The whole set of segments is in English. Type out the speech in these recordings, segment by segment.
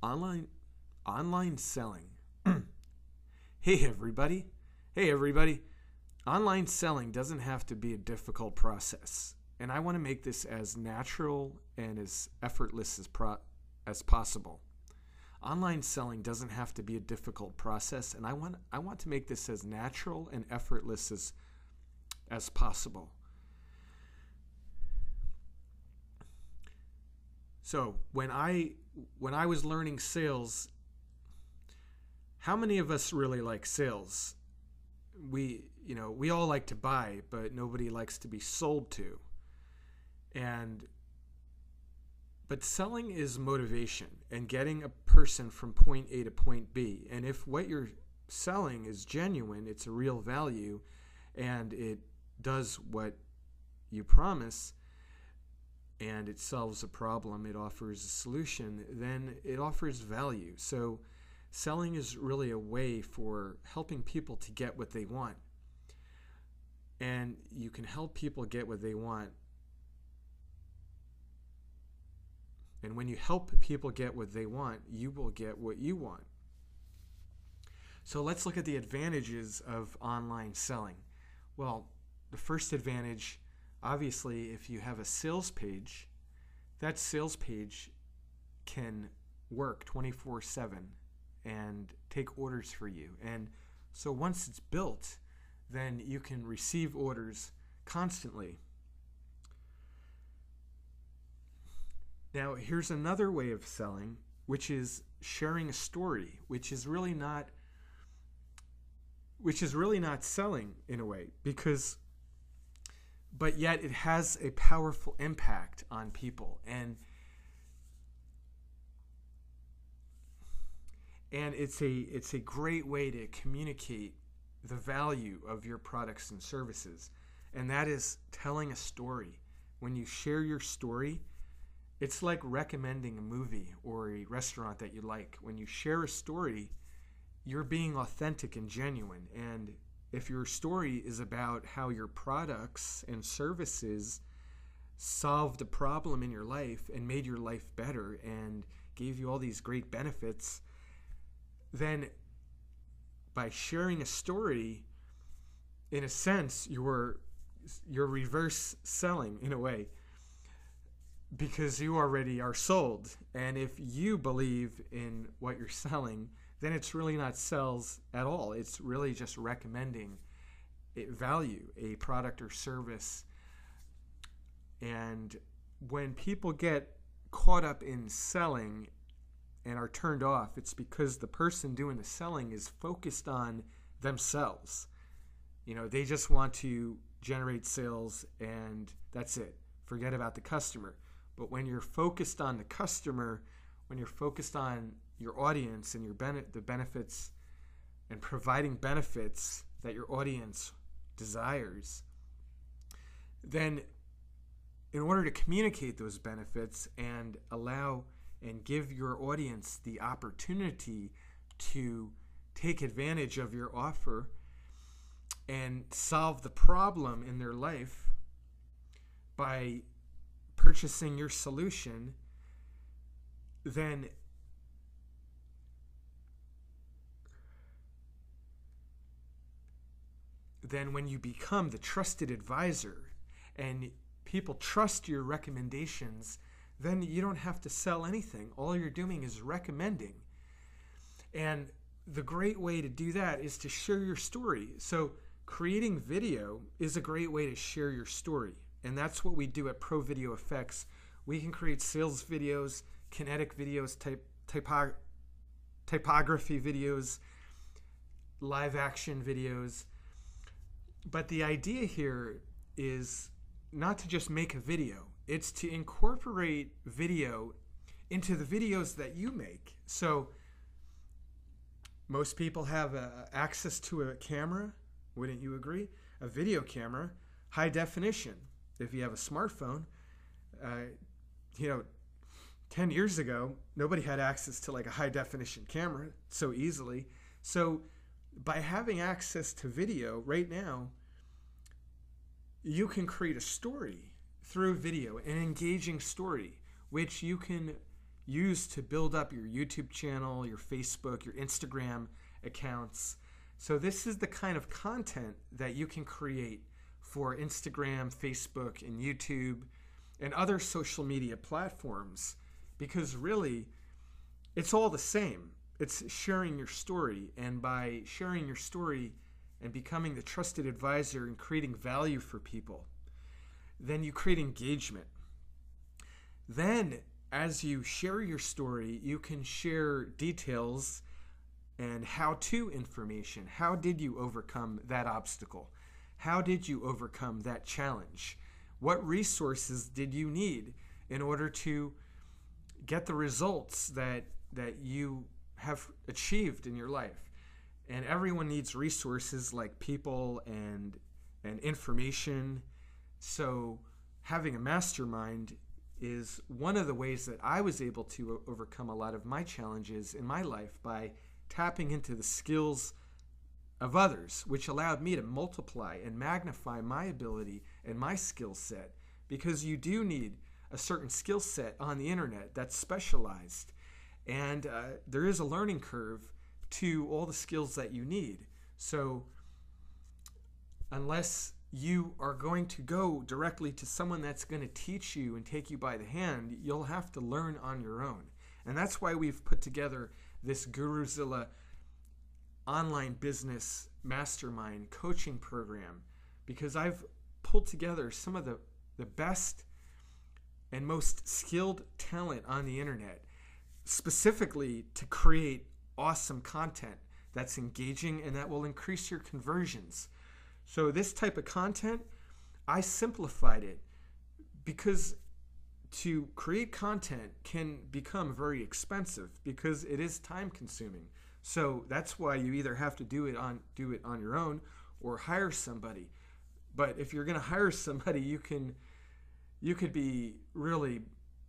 Online online selling. Hey everybody. Hey everybody. Online selling doesn't have to be a difficult process. And I want to make this as natural and as effortless as possible. Online selling doesn't have to be a difficult process, and I want to make this as natural and effortless as possible. So when I was learning sales, how many of us really like sales? We all like to buy, but nobody likes to be sold to. But selling is motivation and getting a person from point A to point B. And if what you're selling is genuine, it's a real value, and it does what you promise, and it solves a problem, it offers a solution, then it offers value. So selling is really a way for helping people to get what they want. And you can help people get what they want. And when you help people get what they want, you will get what you want. So let's look at the advantages of online selling. Well, the first advantage, obviously, if you have a sales page, that sales page can work 24/7 and take orders for you. And so once it's built, then you can receive orders constantly. Now, here's another way of selling, which is sharing a story, which is really not selling in a way, but yet it has a powerful impact on people, and it's a great way to communicate the value of your products and services, and that is telling a story. When you share your story, it's like recommending a movie or a restaurant that you like. When you share a story, you're being authentic and genuine. And if your story is about how your products and services solved a problem in your life and made your life better and gave you all these great benefits, then by sharing a story, in a sense, you're reverse selling in a way, because you already are sold. And if you believe in what you're selling, then it's really not sales at all. It's really just recommending a value, a product or service. And when people get caught up in selling and are turned off, it's because the person doing the selling is focused on themselves. They just want to generate sales and that's it. Forget about the customer. But when you're focused on the customer, when you're focused on your audience and the benefits and providing benefits that your audience desires, then in order to communicate those benefits and allow and give your audience the opportunity to take advantage of your offer and solve the problem in their life by purchasing your solution, then when you become the trusted advisor and people trust your recommendations, then you don't have to sell anything. All you're doing is recommending. And the great way to do that is to share your story. So creating video is a great way to share your story. And that's what we do at Pro Video Effects. We can create sales videos, kinetic videos, typography videos, live action videos. But the idea here is not to just make a video. It's to incorporate video into the videos that you make. So most people have access to a camera, wouldn't you agree? A video camera, high definition. If you have a smartphone, 10 years ago, nobody had access to like a high definition camera so easily. So by having access to video right now, you can create a story through video, an engaging story, which you can use to build up your YouTube channel, your Facebook, your Instagram accounts. So this is the kind of content that you can create for Instagram, Facebook, and YouTube, and other social media platforms, because really, it's all the same. It's sharing your story, and by sharing your story and becoming the trusted advisor and creating value for people, then you create engagement. Then, as you share your story, you can share details and how-to information. How did you overcome that obstacle? How did you overcome that challenge? What resources did you need in order to get the results that you have achieved in your life? And everyone needs resources like people and information. So having a mastermind is one of the ways that I was able to overcome a lot of my challenges in my life, by tapping into the skills of others, which allowed me to multiply and magnify my ability and my skill set, because you do need a certain skill set on the internet that's specialized. And there is a learning curve to all the skills that you need. So unless you are going to go directly to someone that's going to teach you and take you by the hand, you'll have to learn on your own. And that's why we've put together this GuruZilla online business mastermind coaching program, because I've pulled together some of the best and most skilled talent on the internet, specifically to create awesome content that's engaging and that will increase your conversions. So this type of content, I simplified it, because to create content can become very expensive, because it is time consuming. So that's why you either have to do it on your own or hire somebody. But if you're going to hire somebody, you could be really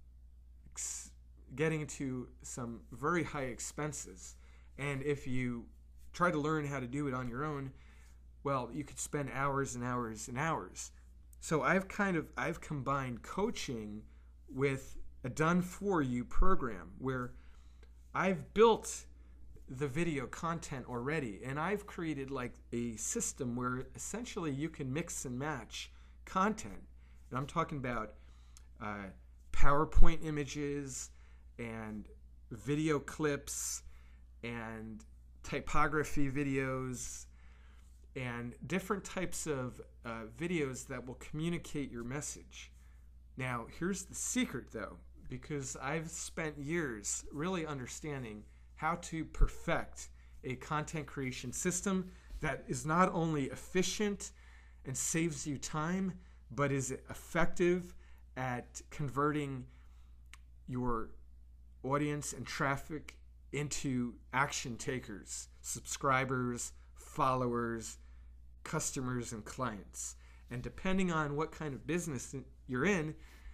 getting to some very high expenses. And if you try to learn how to do it on your own, well, you could spend hours and hours and hours. So I've combined coaching with a done-for-you program where I've built the video content already, and I've created like a system where essentially you can mix and match content. And I'm talking about PowerPoint images and video clips and typography videos and different types of videos that will communicate your message. Now, here's the secret though, because I've spent years really understanding how to perfect a content creation system that is not only efficient and saves you time, but is effective at converting your audience and traffic into action takers, subscribers, followers, customers, and clients. And depending on what kind of business you're in,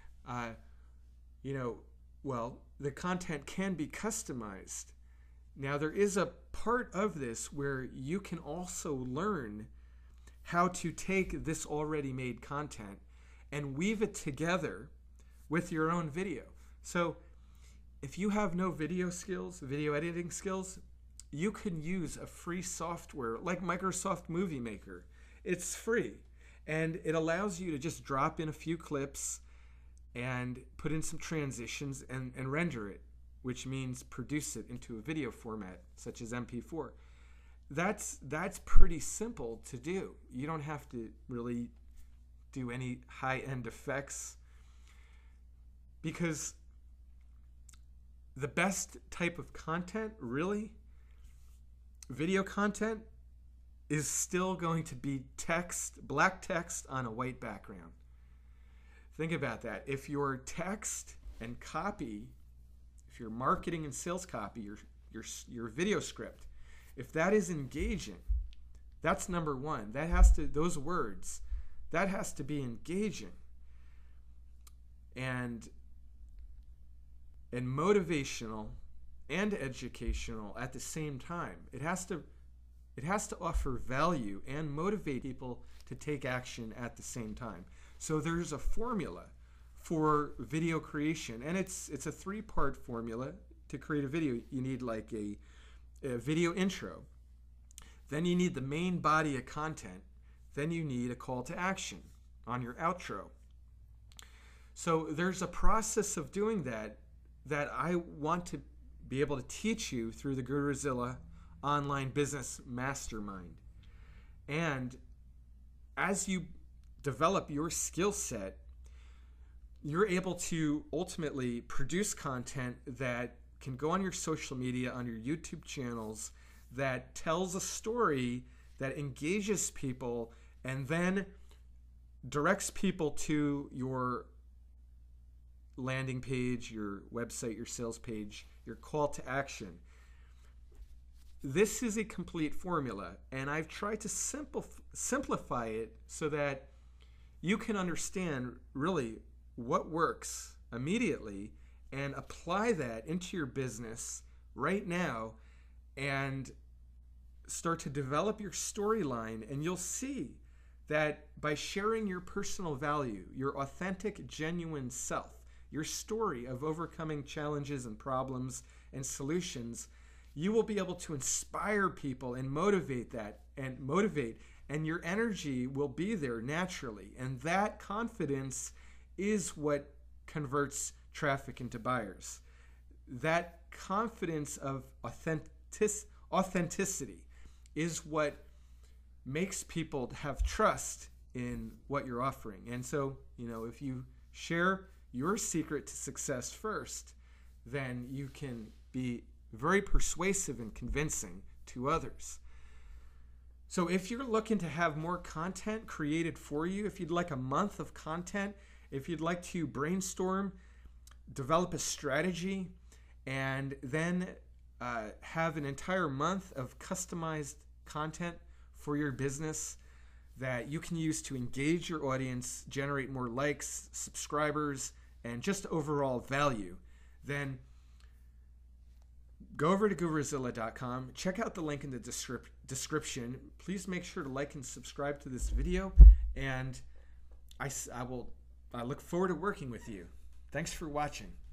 the content can be customized. Now, there is a part of this where you can also learn how to take this already made content and weave it together with your own video. So if you have no video editing skills, you can use a free software like Microsoft Movie Maker. It's free, and it allows you to just drop in a few clips and put in some transitions and render it, which means produce it into a video format such as MP4. That's pretty simple to do. You don't have to really do any high-end effects, because the best type of content, really, video content, is still going to be text, black text on a white background. Think about that. If your text and copy, if your marketing and sales copy, your video script, if that is engaging, that's number one. Those words, that has to be engaging and motivational and educational at the same time. It has to offer value and motivate people to take action at the same time. So there's a formula for video creation. And it's a 3-part formula to create a video. You need like a video intro. Then you need the main body of content. Then you need a call to action on your outro. So there's a process of doing that I want to be able to teach you through the GuruZilla Online Business Mastermind. And as you develop your skill set, you're able to ultimately produce content that can go on your social media, on your YouTube channels, that tells a story that engages people and then directs people to your landing page, your website, your sales page, your call to action. This is a complete formula, and I've tried to simplify it so that you can understand really what works immediately and apply that into your business right now and start to develop your storyline. And you'll see that by sharing your personal value, your authentic, genuine self, your story of overcoming challenges and problems and solutions, you will be able to inspire people and motivate, and your energy will be there naturally. And that confidence is what converts traffic into buyers. That confidence of authenticity is what makes people have trust in what you're offering. And so, if you share your secret to success first, then you can be very persuasive and convincing to others. So if you're looking to have more content created for you, if you'd like a month of content, if you'd like to brainstorm, develop a strategy, and then have an entire month of customized content for your business that you can use to engage your audience, generate more likes, subscribers, and just overall value, then go over to GuruZilla.com. Check out the link in the description. Please make sure to like and subscribe to this video, and I look forward to working with you. Thanks for watching.